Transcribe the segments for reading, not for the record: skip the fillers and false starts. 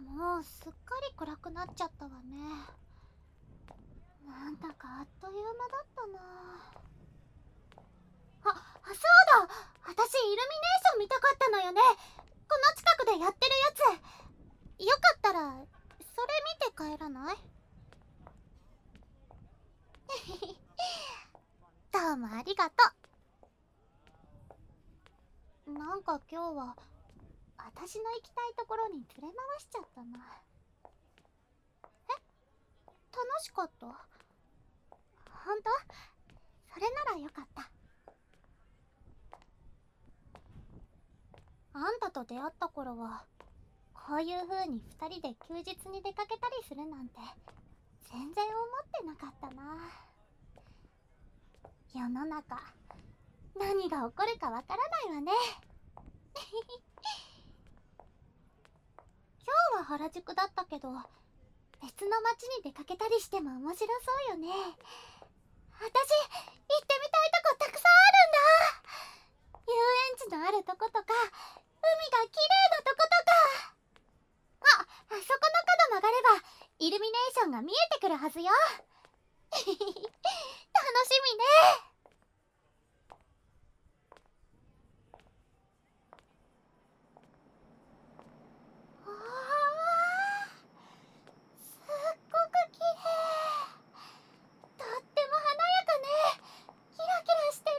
もうすっかり暗くなっちゃったわね。なんだかあっという間だったな。そうだ、私イルミネーション見たかったのよね。この近くでやってるやつ。よかったらそれ見て帰らない？どうもありがとう。なんか今日は私の行きたいところに連れ回しちゃったな。楽しかった？ほんと？それならよかった。あんたと出会った頃はこういう風に2人で休日に出かけたりするなんて全然思ってなかったな。世の中何が起こるかわからないわね。今日は原宿だったけど別の街に出かけたりしても面白そうよね。私行ってみたいとこたくさんあるんだ。遊園地のあるとことか海が綺麗なとことか。あそこの角曲がればイルミネーションが見えてくるはずよ。楽しみね。ああ、すっごく綺麗。とっても華やかね。キラキラしてる。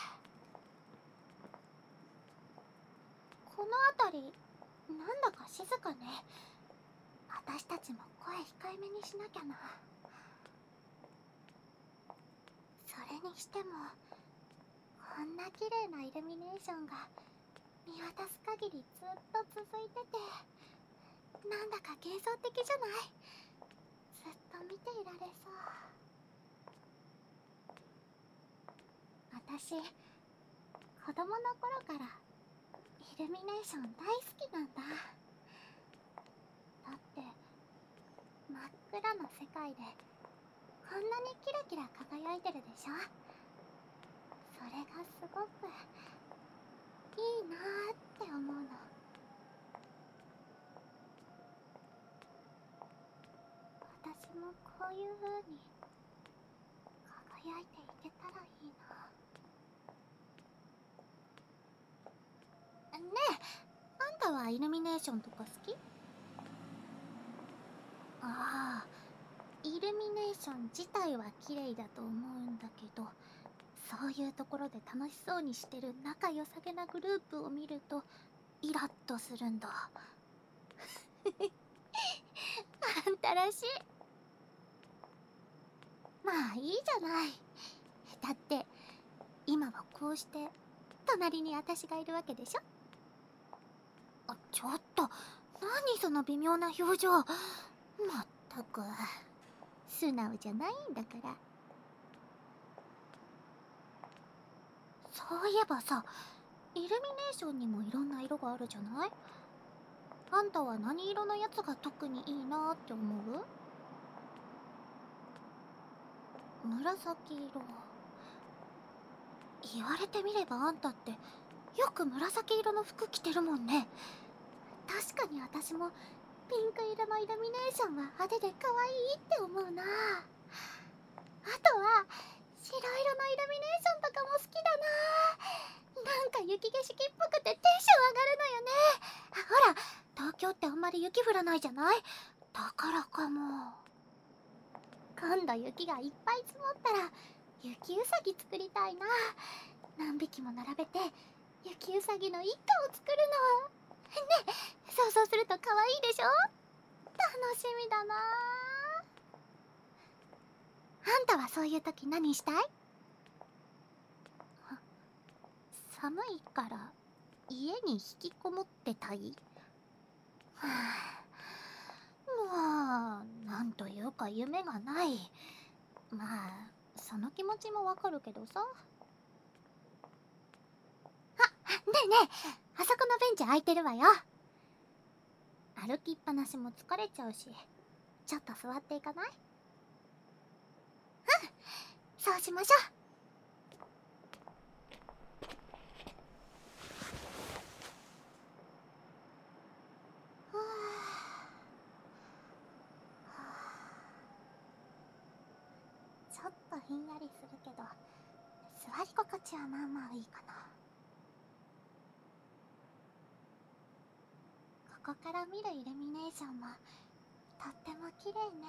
この辺りなんだか静かね。私たちも声控えめにしなきゃな。それにしてもこんな綺麗なイルミネーションが見渡す限りずっと続いてて、なんだか幻想的じゃない？ずっと見ていられそう。私子供の頃からイルミネーション大好きなんだ。だって真っ暗な世界でこんなにキラキラ輝いてるでしょ。それがすごくいいなーって思うの。私もこういう風に輝いていけたらいいな。ねえ、あんたはイルミネーションとか好き？ああ、イルミネーション自体は綺麗だと思うんだけど、そういうところで楽しそうにしてる仲良さげなグループを見るとイラッとするんだ。あんたらしい。まあいいじゃない。だって今はこうして隣に私がいるわけでしょ。ちょっと何その微妙な表情。まったく素直じゃないんだから。そういえばさ、イルミネーションにもいろんな色があるじゃない？あんたは何色のやつが特にいいなって思う？紫色。言われてみればあんたってよく紫色の服着てるもんね。確かに私もピンク色のイルミネーションは派手で可愛いって思うな。あとは白色のイルミネーションとかも好きだな。なんか雪景色っぽくてテンション上がるのよね。ほら、東京ってあんまり雪降らないじゃない？だからかも。今度雪がいっぱい積もったら雪うさぎ作りたいな。何匹も並べて雪うさぎの一家を作るの。ね、想像すると可愛いでしょ？楽しみだな。あんたはそういう時何したい？寒いから家に引きこもってたい？はあ、もうなんというか夢がない。まあその気持ちもわかるけどさ。ねえねえ、あそこのベンチ空いてるわよ。歩きっぱなしも疲れちゃうし、ちょっと座っていかない？そうしましょう。はあ、 ひんやりするけど、座り心地はまあまあいいかな。ここから見るイルミネーションもとっても綺麗ね。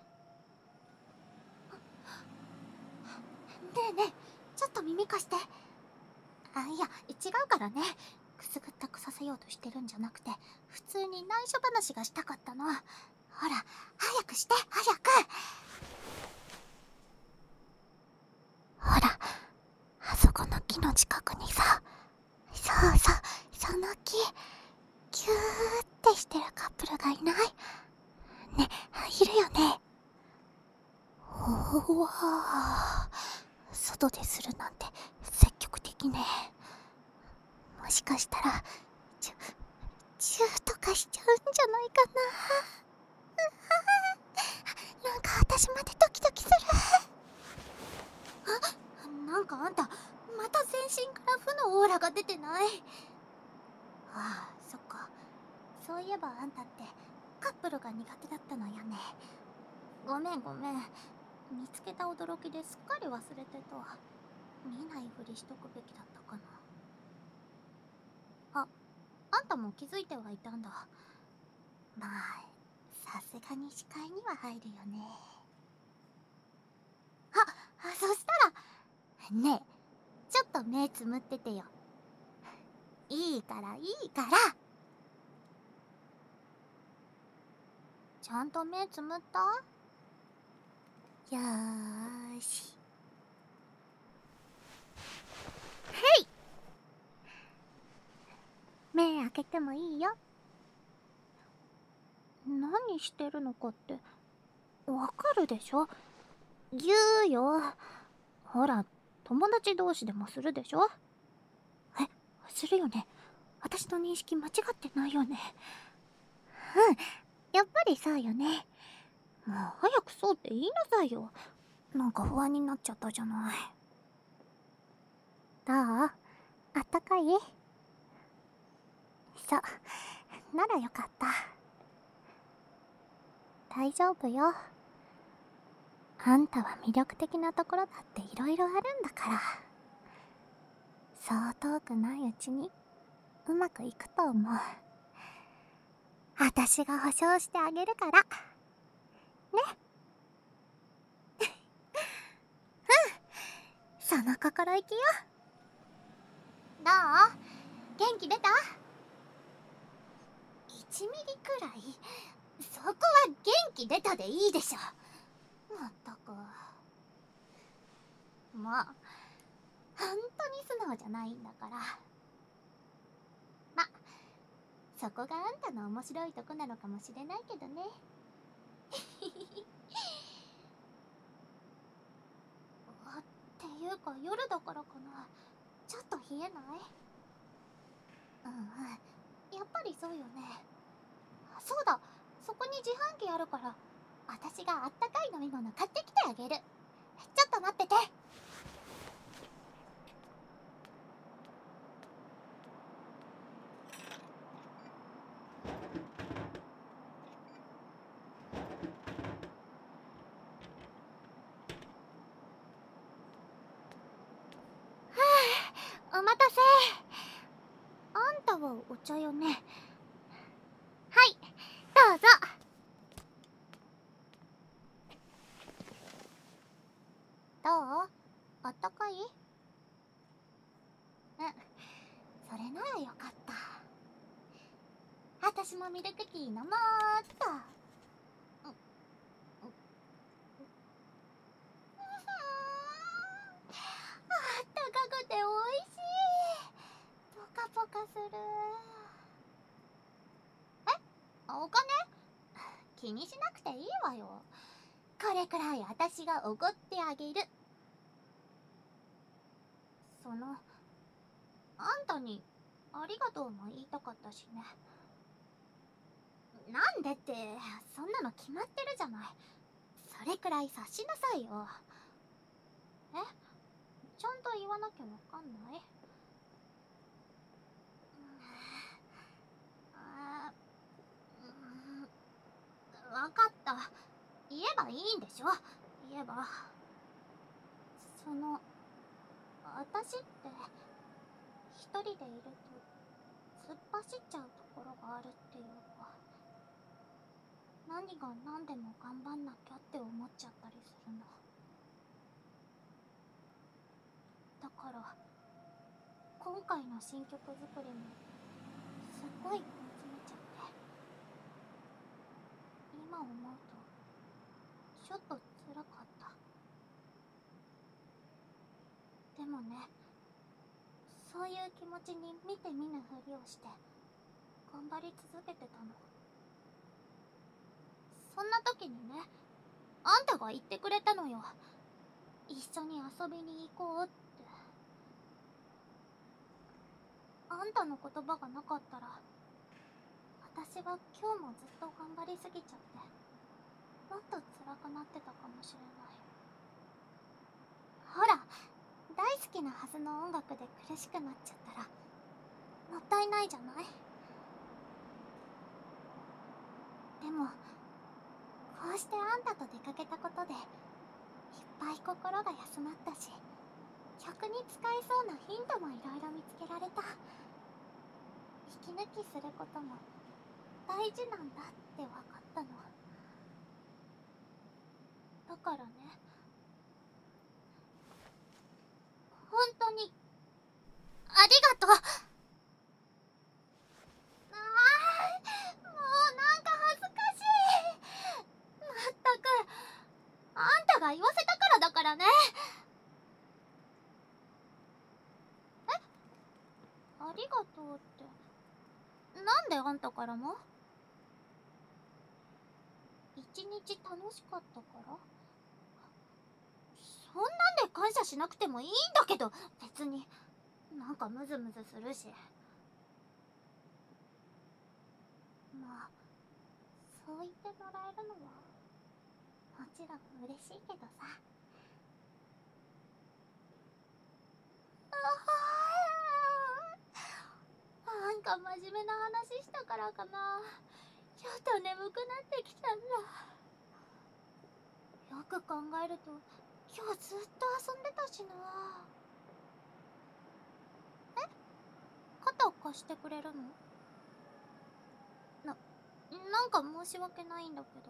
ねえねえ、ちょっと耳貸して。いや、違うからね。くすぐったくさせようとしてるんじゃなくて、普通に内緒話がしたかったの。ほら、早くして、早く。ほら、あそこの木の近くにさ、そうそう、その木、キューってしてるカップルがいない？ね、いるよね。おわー、外でするなんて積極的ね。もしかしたらチューとかしちゃうんじゃないかな。なんか私までドキドキする。なんかあんたまた全身から負のオーラが出てない？そっか。そういえばあんたってカップルが苦手だったのよね。ごめんごめん。見つけた驚きですっかり忘れてた。見ないふりしとくべきだったかな。あんたも気づいてはいたんだ。まあ、さすがに視界には入るよね。そしたら、ねえ、ちょっと目つむっててよ。いいからいいから。ちゃんと目つむった？よーし。へい！目開けてもいいよ。何してるのかってわかるでしょ？言うよ。ほら、友達同士でもするでしょ？するよね。私の認識間違ってないよね。やっぱりそうよね。もう早くそうって言いなさいよ。なんか不安になっちゃったじゃない。どう？あったかい？そう。ならよかった。大丈夫よ。あんたは魅力的なところだっていろいろあるんだから。そう遠くないうちにうまくいくと思う。私が保証してあげるから。ね。その心意気よ。どう？元気出た？ 1 ミリくらい？そこは元気出たでいいでしょ。まったく。まあ、本当に素直じゃないんだから。ま、そこがあんたの面白いとこなのかもしれないけどね。っていうか夜だからかな。ちょっと冷えない？やっぱりそうよね。そうだ、そこに自販機あるから私があったかい飲み物買ってきてあげる。ちょっと待ってて。お待たせ。あんたはお茶よね。はい、どうぞ。どう？あったかい？それならよかった。私もミルクティー飲もうっと。あったかくておいしい。ポカポカする。お金？気にしなくていいわよ。これくらい私がおごってあげる。あんたにありがとうも言いたかったしね。なんでって、そんなの決まってるじゃない。それくらい察しなさいよ。ちゃんと言わなきゃわかんない？わかった。言えばいいんでしょ？言えば。 私って一人でいると突っ走っちゃうところがあるっていうか、何が何でも頑張んなきゃって思っちゃったりするの。だから今回の新曲作りもすごい根詰めちゃって、今思うとちょっと辛かった。でもね、そういう気持ちに見て見ぬふりをして頑張り続けてたの。そんな時にね、あんたが言ってくれたのよ。一緒に遊びに行こうって。あんたの言葉がなかったら、私は今日もずっと頑張りすぎちゃって、もっと辛くなってたかもしれない。ほら、大好きなはずの音楽で苦しくなっちゃったらもったいないじゃない。でもこうしてあんたと出かけたことでいっぱい心が休まったし、曲に使えそうなヒントもいろいろ見つけられた。息抜きすることも大事なんだって分かったの。だからね、本当にありがとう。もうなんか恥ずかしい。まったく、あんたが言わせたからだからね。ありがとうって、なんであんたからも？一日楽しかったから？そんなんで感謝しなくてもいいんだけど、別に。なんかムズムズするし。まあ、そう言ってもらえるのはもちろん嬉しいけどさ。なんか真面目な話したからかな。ちょっと眠くなってきたんだ。よく考えると今日ずっと遊んでたしな。肩貸してくれるの？なんか申し訳ないんだけど。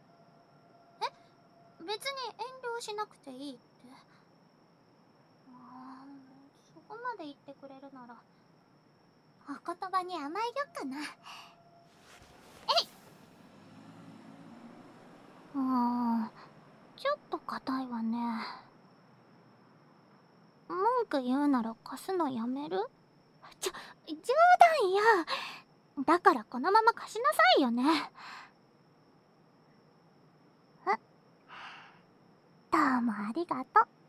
別に遠慮しなくていいって。そこまで言ってくれるならお言葉に甘えよっかな。ちょっと硬いわね。文句言うなら貸すのやめる？冗談よ。だからこのまま貸しなさいよね。どうもありがとう。